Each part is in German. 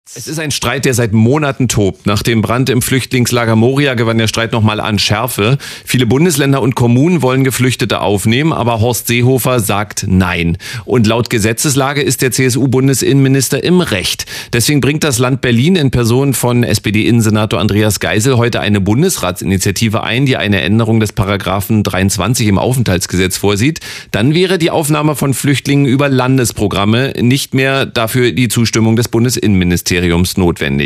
Es ist ein Streit, der seit Monaten tobt. Nach dem Brand im Flüchtlingslager Moria gewann der Streit nochmal an Schärfe. Viele Bundesländer und Kommunen wollen Geflüchtete aufnehmen, aber Horst Seehofer sagt Nein. Und laut Gesetzeslage ist der CSU-Bundesinnenminister im Recht. Deswegen bringt das Land Berlin in Person von SPD-Innensenator Andreas Geisel heute eine Bundesratsinitiative ein, die eine Änderung des Paragraphen 23 im Aufenthaltsgesetz vorsieht. Dann wäre die Aufnahme von Flüchtlingen über Landesprogramme nicht mehr dafür die Zustimmung des Bundesinnenministeriums notwendig.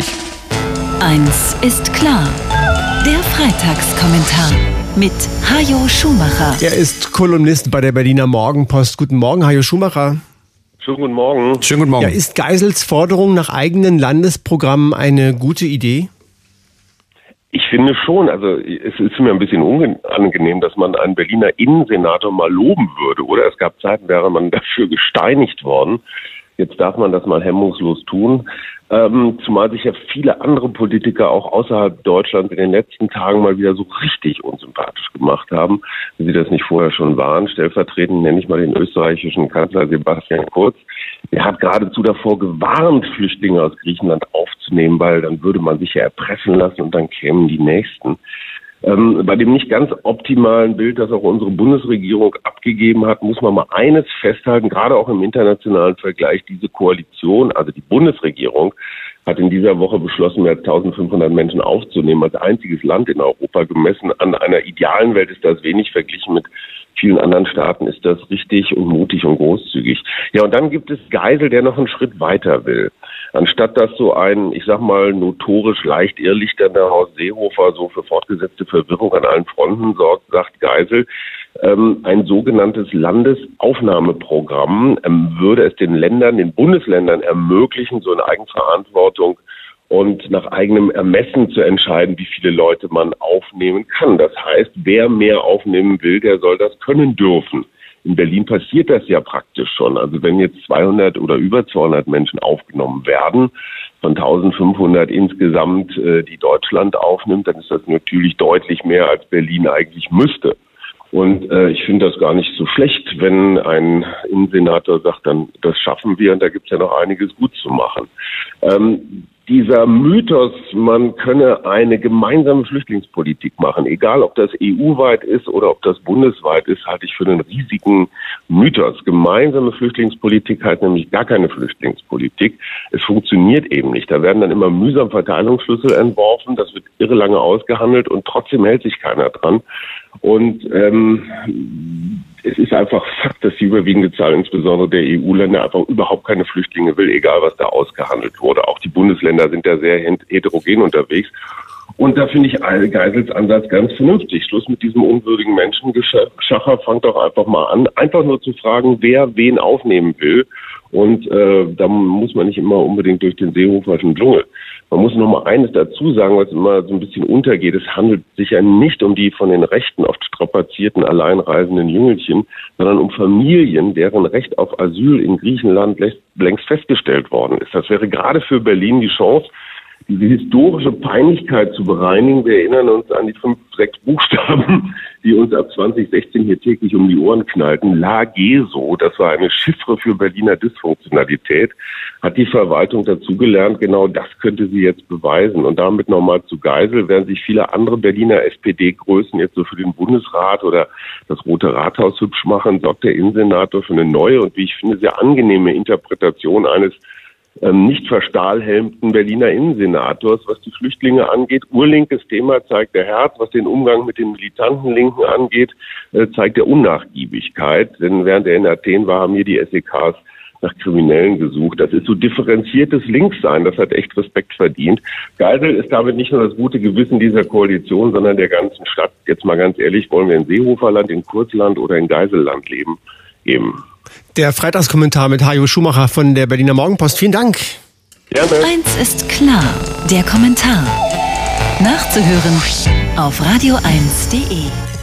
Eins ist klar. Der Freitagskommentar mit Hajo Schumacher. Er ist Kolumnist bei der Berliner Morgenpost. Guten Morgen, Hajo Schumacher. Schönen guten Morgen. Schönen guten Morgen. Ja, ist Geisels Forderung nach eigenen Landesprogrammen eine gute Idee? Ich finde schon, also es ist mir ein bisschen unangenehm, dass man einen Berliner Innensenator mal loben würde, oder? Es gab Zeiten, wäre man dafür gesteinigt worden. Jetzt darf man das mal hemmungslos tun. Zumal sich ja viele andere Politiker auch außerhalb Deutschlands in den letzten Tagen mal wieder so richtig unsympathisch gemacht haben, wenn sie das nicht vorher schon waren. Stellvertretend nenne ich mal den österreichischen Kanzler Sebastian Kurz. Der hat geradezu davor gewarnt, Flüchtlinge aus Griechenland aufzunehmen, weil dann würde man sich ja erpressen lassen und dann kämen die Nächsten. Bei dem nicht ganz optimalen Bild, das auch unsere Bundesregierung abgegeben hat, muss man mal eines festhalten, gerade auch im internationalen Vergleich. Diese Koalition, also die Bundesregierung, hat in dieser Woche beschlossen, mehr als 1500 Menschen aufzunehmen. Als einziges Land in Europa gemessen an einer idealen Welt ist das wenig, verglichen mit vielen anderen Staaten ist das richtig und mutig und großzügig. Ja, und dann gibt es Geisel, der noch einen Schritt weiter will. Anstatt dass so ein, ich sag mal, notorisch leicht irrlichternder Horst Seehofer so für fortgesetzte Verwirrung an allen Fronten sorgt, sagt Geisel, ein sogenanntes Landesaufnahmeprogramm würde es den Ländern, den Bundesländern ermöglichen, so in Eigenverantwortung und nach eigenem Ermessen zu entscheiden, wie viele Leute man aufnehmen kann. Das heißt, wer mehr aufnehmen will, der soll das können dürfen. In Berlin passiert das ja praktisch schon. Also wenn jetzt 200 oder über 200 Menschen aufgenommen werden, von 1500 insgesamt, die Deutschland aufnimmt, dann ist das natürlich deutlich mehr, als Berlin eigentlich müsste. Und ich finde das gar nicht so schlecht, wenn ein Innensenator sagt, dann das schaffen wir und da gibt es ja noch einiges gut zu machen. Dieser Mythos, man könne eine gemeinsame Flüchtlingspolitik machen, egal ob das EU-weit ist oder ob das bundesweit ist, halte ich für einen riesigen Mythos. Gemeinsame Flüchtlingspolitik heißt nämlich gar keine Flüchtlingspolitik. Es funktioniert eben nicht. Da werden dann immer mühsam Verteilungsschlüssel entworfen, das wird irre lange ausgehandelt und trotzdem hält sich keiner dran. Und es ist einfach Fakt, dass die überwiegende Zahl, insbesondere der EU-Länder, einfach überhaupt keine Flüchtlinge will, egal was da ausgehandelt wurde. Auch die Bundesländer sind da sehr heterogen unterwegs. Und da finde ich Geisels Ansatz ganz vernünftig. Schluss mit diesem unwürdigen Menschengeschacher. Fangt doch einfach mal an, einfach nur zu fragen, wer wen aufnehmen will. Und da muss man nicht immer unbedingt durch den Seehoferschen Dschungel. Man muss noch mal eines dazu sagen, was immer so ein bisschen untergeht. Es handelt sich ja nicht um die von den Rechten oft strapazierten, alleinreisenden Jüngelchen, sondern um Familien, deren Recht auf Asyl in Griechenland längst festgestellt worden ist. Das wäre gerade für Berlin die Chance, diese historische Peinlichkeit zu bereinigen. Wir erinnern uns an die 5, 6 Buchstaben, die uns ab 2016 hier täglich um die Ohren knallten. LAGESO, das war eine Chiffre für Berliner Dysfunktionalität, hat die Verwaltung dazugelernt. Genau das könnte sie jetzt beweisen. Und damit nochmal zu Geisel, während sich viele andere Berliner SPD-Größen jetzt so für den Bundesrat oder das Rote Rathaus hübsch machen, sorgt der Innensenator für eine neue und, wie ich finde, sehr angenehme Interpretation eines nicht verstahlhelmten Berliner Innensenators, was die Flüchtlinge angeht. Urlinkes Thema zeigt der Herz, was den Umgang mit den militanten Linken angeht, zeigt der Unnachgiebigkeit. Denn während er in Athen war, haben hier die SEKs nach Kriminellen gesucht. Das ist so differenziertes Linkssein, das hat echt Respekt verdient. Geisel ist damit nicht nur das gute Gewissen dieser Koalition, sondern der ganzen Stadt. Jetzt mal ganz ehrlich, wollen wir in Seehoferland, in Kurzland oder in Geiselland leben? Eben. Der Freitagskommentar mit Hajo Schumacher von der Berliner Morgenpost. Vielen Dank. Gerne. Eins ist klar, der Kommentar. Nachzuhören auf radio1.de.